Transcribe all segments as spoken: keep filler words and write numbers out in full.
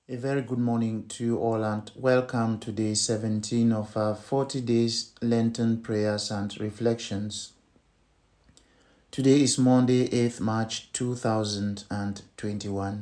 A very good morning to you all and welcome to day seventeen of our forty days Lenten prayers and reflections. Today is Monday, eighth March two thousand twenty-one.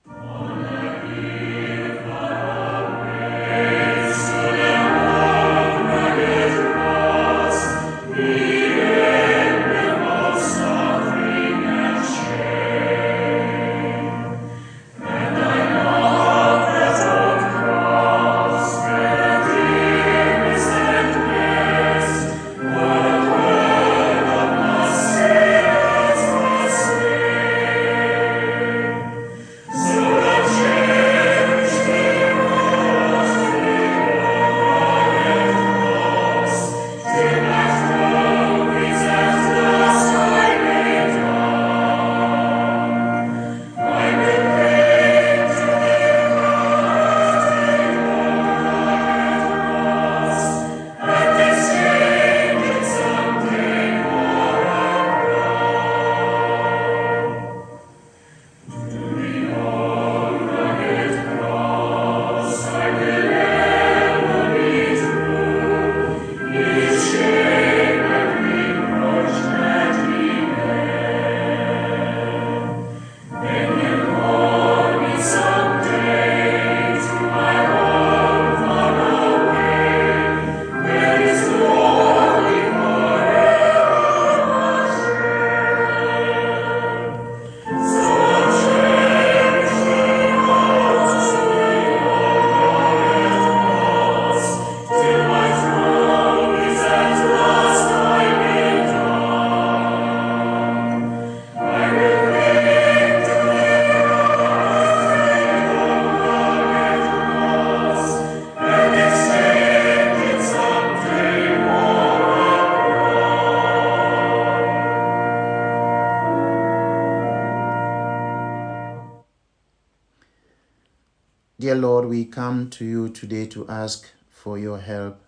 Dear Lord, we come to you today to ask for your help.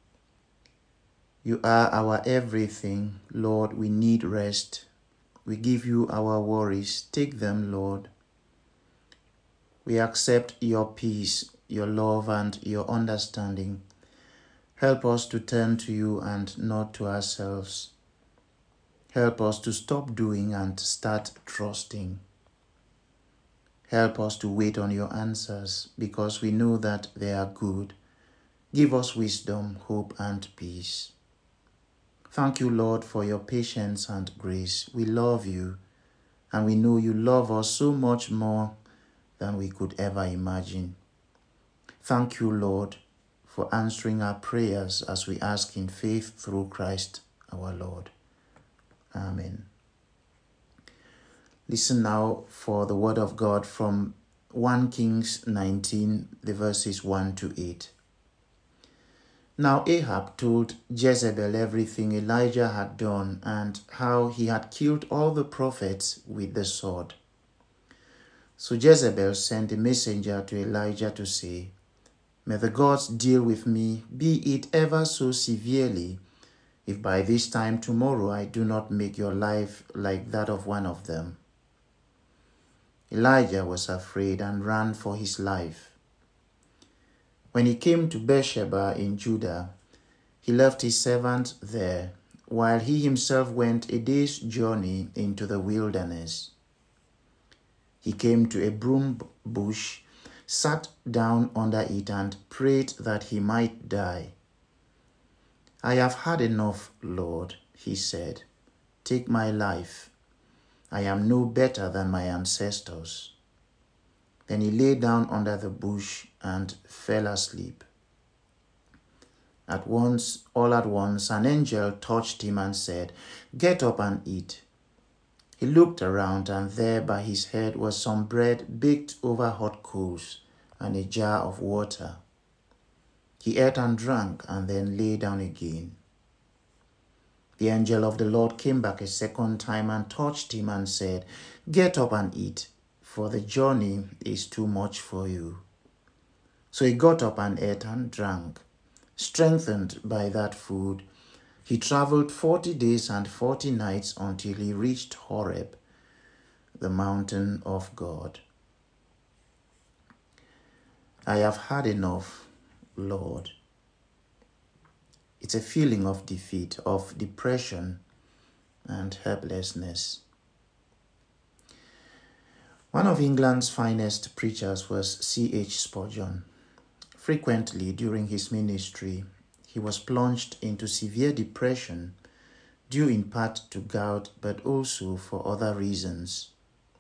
You are our everything. Lord, we need rest. We give you our worries. Take them, Lord. We accept your peace, your love, and your understanding. Help us to turn to you and not to ourselves. Help us to stop doing and start trusting. Help us to wait on your answers because we know that they are good. Give us wisdom, hope, and peace. Thank you, Lord, for your patience and grace. We love you, and we know you love us so much more than we could ever imagine. Thank you, Lord, for answering our prayers as we ask in faith through Christ our Lord. Amen. Listen now for the word of God from First Kings nineteen, the verses one to eight. Now Ahab told Jezebel everything Elijah had done and how he had killed all the prophets with the sword. So Jezebel sent a messenger to Elijah to say, "May the gods deal with me, be it ever so severely, if by this time tomorrow I do not make your life like that of one of them." Elijah was afraid and ran for his life. When he came to Beersheba in Judah, he left his servant there, while he himself went a day's journey into the wilderness. He came to a broom bush, sat down under it, and prayed that he might die. "I have had enough, Lord," he said. "Take my life. I am no better than my ancestors." Then he lay down under the bush and fell asleep. At once, all at once, an angel touched him and said, "Get up and eat." He looked around, and there by his head was some bread baked over hot coals and a jar of water. He ate and drank and then lay down again. The angel of the Lord came back a second time and touched him and said, "Get up and eat, for the journey is too much for you." So he got up and ate and drank. Strengthened by that food, he traveled forty days and forty nights until he reached Horeb, the mountain of God. I have had enough, Lord. It's a feeling of defeat, of depression and helplessness. One of England's finest preachers was C H Spurgeon. Frequently during his ministry, he was plunged into severe depression due in part to gout but also for other reasons.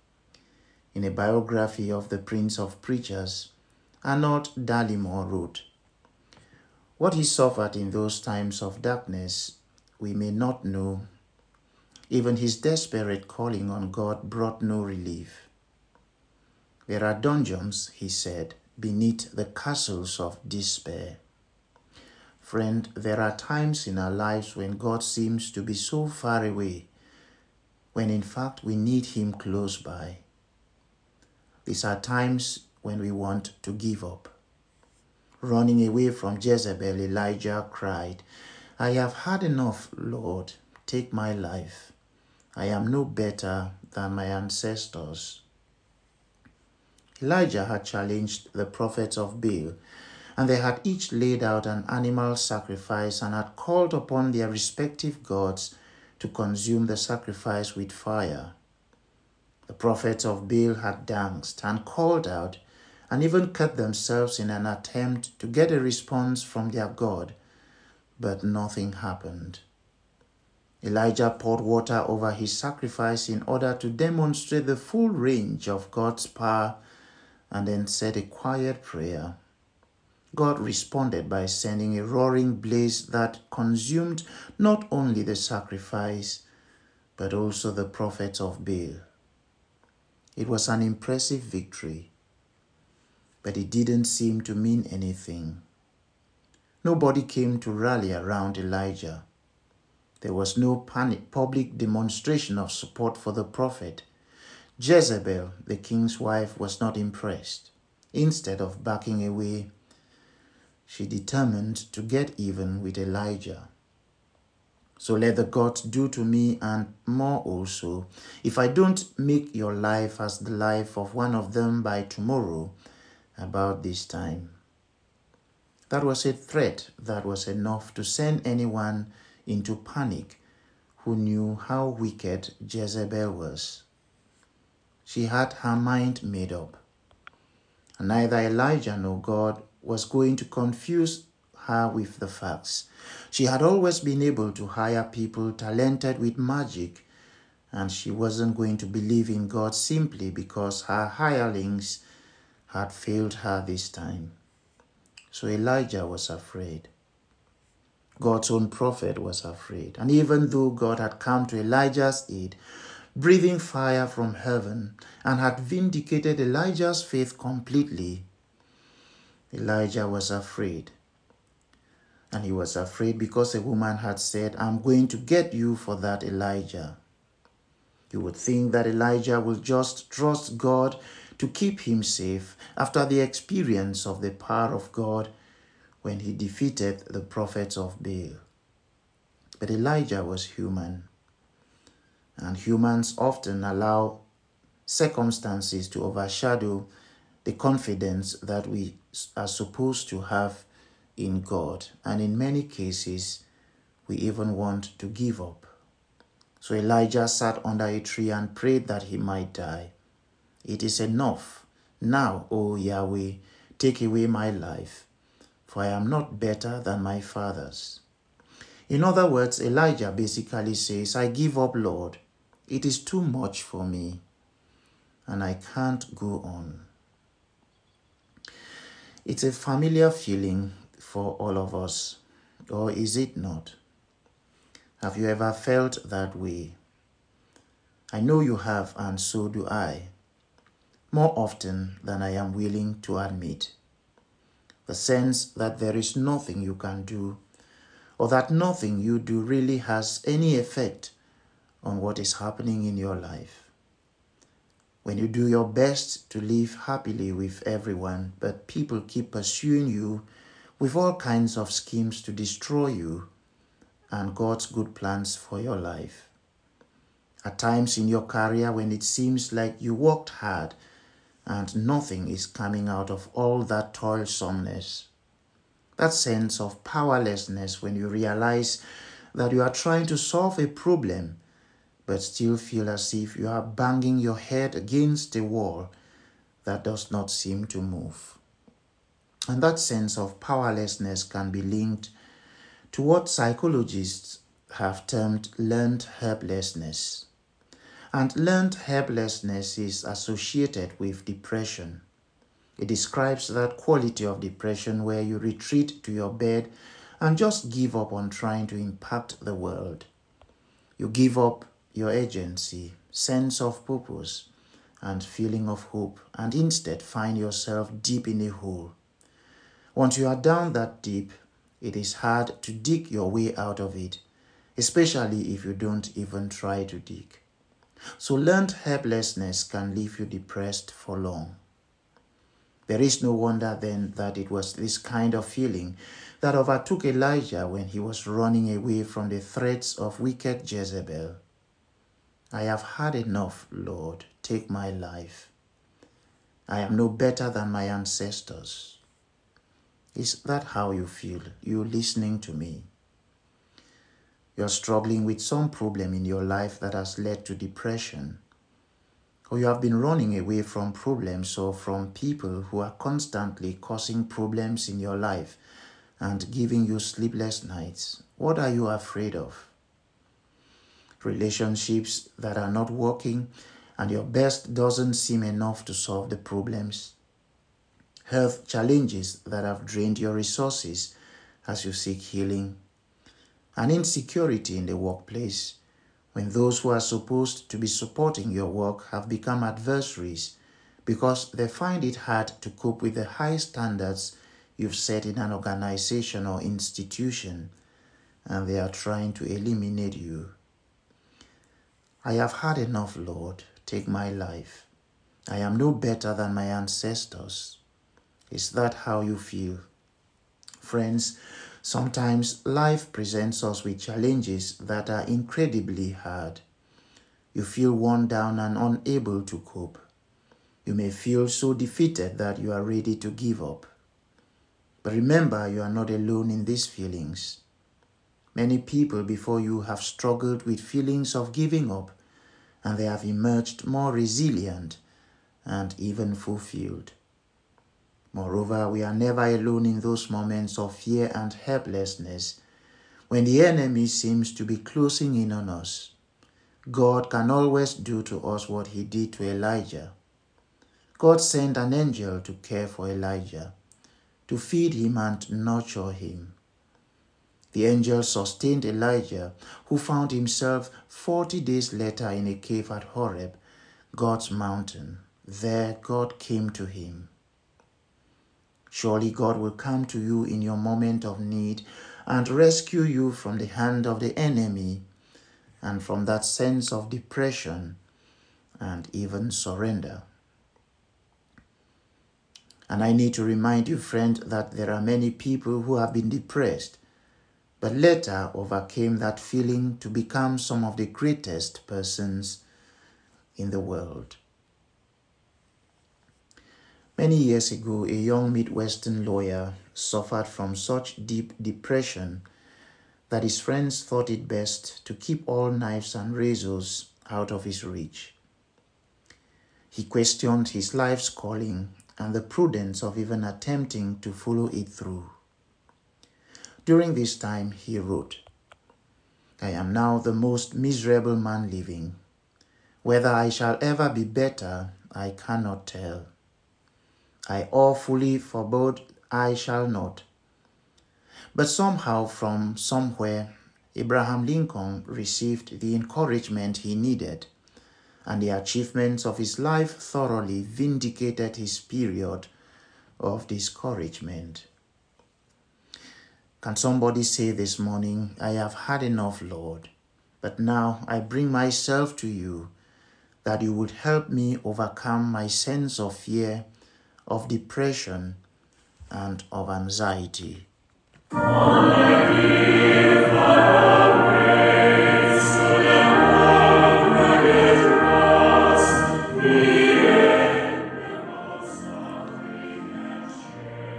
In a biography of the Prince of Preachers, Arnold Dallimore wrote, "What he suffered in those times of darkness we may not know. Even his desperate calling on God brought no relief. There are dungeons," he said, "beneath the castles of despair." Friend, there are times in our lives when God seems to be so far away, when in fact we need him close by. These are times when we want to give up. Running away from Jezebel, Elijah cried, "I have had enough, Lord, take my life. I am no better than my ancestors." Elijah had challenged the prophets of Baal, and they had each laid out an animal sacrifice and had called upon their respective gods to consume the sacrifice with fire. The prophets of Baal had danced and called out and even cut themselves in an attempt to get a response from their God, but nothing happened. Elijah poured water over his sacrifice in order to demonstrate the full range of God's power and then said a quiet prayer. God responded by sending a roaring blaze that consumed not only the sacrifice, but also the prophets of Baal. It was an impressive victory, but it didn't seem to mean anything. Nobody came to rally around Elijah. There was no panic, public demonstration of support for the prophet. Jezebel, the king's wife, was not impressed. Instead of backing away, she determined to get even with Elijah. "So let the gods do to me and more also, if I don't make your life as the life of one of them by tomorrow about this time." That was a threat that was enough to send anyone into panic who knew how wicked Jezebel was. She had her mind made up, and neither Elijah nor God was going to confuse her with the facts. She had always been able to hire people talented with magic, and she wasn't going to believe in God simply because her hirelings had failed her this time. So Elijah was afraid. God's own prophet was afraid. And even though God had come to Elijah's aid, breathing fire from heaven, and had vindicated Elijah's faith completely, Elijah was afraid. And he was afraid because a woman had said, "I'm going to get you for that, Elijah." You would think that Elijah would just trust God to keep him safe after the experience of the power of God when he defeated the prophets of Baal. But Elijah was human. And humans often allow circumstances to overshadow the confidence that we are supposed to have in God. And in many cases, we even want to give up. So Elijah sat under a tree and prayed that he might die. "It is enough. Now, O Yahweh, take away my life, for I am not better than my fathers." In other words, Elijah basically says, "I give up, Lord. It is too much for me, and I can't go on." It's a familiar feeling for all of us, or is it not? Have you ever felt that way? I know you have, and so do I, more often than I am willing to admit. The sense that there is nothing you can do, or that nothing you do really has any effect on what is happening in your life. When you do your best to live happily with everyone, but people keep pursuing you with all kinds of schemes to destroy you and God's good plans for your life. At times in your career when it seems like you worked hard and nothing is coming out of all that toilsomeness. That sense of powerlessness when you realize that you are trying to solve a problem but still feel as if you are banging your head against a wall that does not seem to move. And that sense of powerlessness can be linked to what psychologists have termed learned helplessness. And learned helplessness is associated with depression. It describes that quality of depression where you retreat to your bed and just give up on trying to impact the world. You give up your agency, sense of purpose, and feeling of hope, and instead find yourself deep in a hole. Once you are down that deep, it is hard to dig your way out of it, especially if you don't even try to dig. So learned helplessness can leave you depressed for long. There is no wonder then that it was this kind of feeling that overtook Elijah when he was running away from the threats of wicked Jezebel. I have had enough, Lord, take my life. I am no better than my ancestors. Is that how you feel? You listening to me? You're struggling with some problem in your life that has led to depression. Or you have been running away from problems or from people who are constantly causing problems in your life and giving you sleepless nights. What are you afraid of? Relationships that are not working and your best doesn't seem enough to solve the problems. Health challenges that have drained your resources as you seek healing. An insecurity in the workplace when those who are supposed to be supporting your work have become adversaries because they find it hard to cope with the high standards you've set in an organization or institution, and they are trying to eliminate you. I have had enough, Lord. Take my life. I am no better than my ancestors. Is that how you feel? Friends, sometimes life presents us with challenges that are incredibly hard. You feel worn down and unable to cope. You may feel so defeated that you are ready to give up. But remember, you are not alone in these feelings. Many people before you have struggled with feelings of giving up, and they have emerged more resilient and even fulfilled. Moreover, we are never alone in those moments of fear and helplessness when the enemy seems to be closing in on us. God can always do to us what he did to Elijah. God sent an angel to care for Elijah, to feed him and nurture him. The angel sustained Elijah, who found himself forty days later in a cave at Horeb, God's mountain. There God came to him. Surely God will come to you in your moment of need and rescue you from the hand of the enemy and from that sense of depression and even surrender. And I need to remind you, friend, that there are many people who have been depressed, but later overcame that feeling to become some of the greatest persons in the world. Many years ago, a young Midwestern lawyer suffered from such deep depression that his friends thought it best to keep all knives and razors out of his reach. He questioned his life's calling and the prudence of even attempting to follow it through. During this time, he wrote, "I am now the most miserable man living. Whether I shall ever be better, I cannot tell. I awfully forebode I shall not. But somehow from somewhere, Abraham Lincoln received the encouragement he needed, and the achievements of his life thoroughly vindicated his period of discouragement." Can somebody say this morning, "I have had enough, Lord, but now I bring myself to you, that you would help me overcome my sense of fear, of depression, and of anxiety."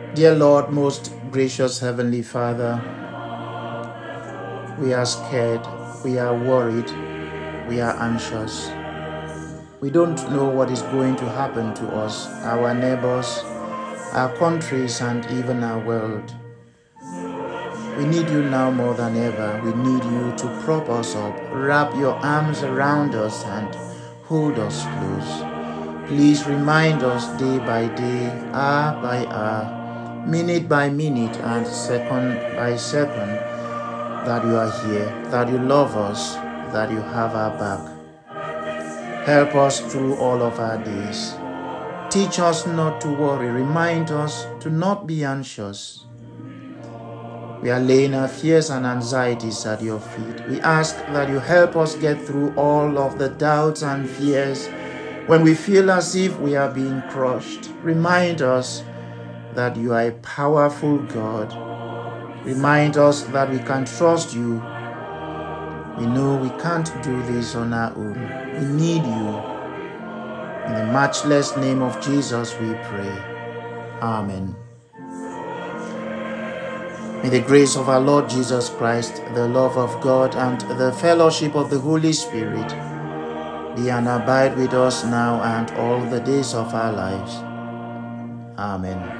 Dear Lord, most gracious Heavenly Father, we are scared, we are worried, we are anxious. We don't know what is going to happen to us, our neighbors, our countries, and even our world. We need you now more than ever. We need you to prop us up, wrap your arms around us, and hold us close. Please remind us day by day, hour by hour, minute by minute, and second by second that you are here, that you love us, that you have our back. Help us through all of our days. Teach us not to worry. Remind us to not be anxious. We are laying our fears and anxieties at your feet. We ask that you help us get through all of the doubts and fears when we feel as if we are being crushed. Remind us that you are a powerful God. Remind us that we can trust you. We know we can't do this on our own. We need you. In the matchless name of Jesus we pray. Amen. May the grace of our Lord Jesus Christ, the love of God, and the fellowship of the Holy Spirit be and abide with us now and all the days of our lives. Amen.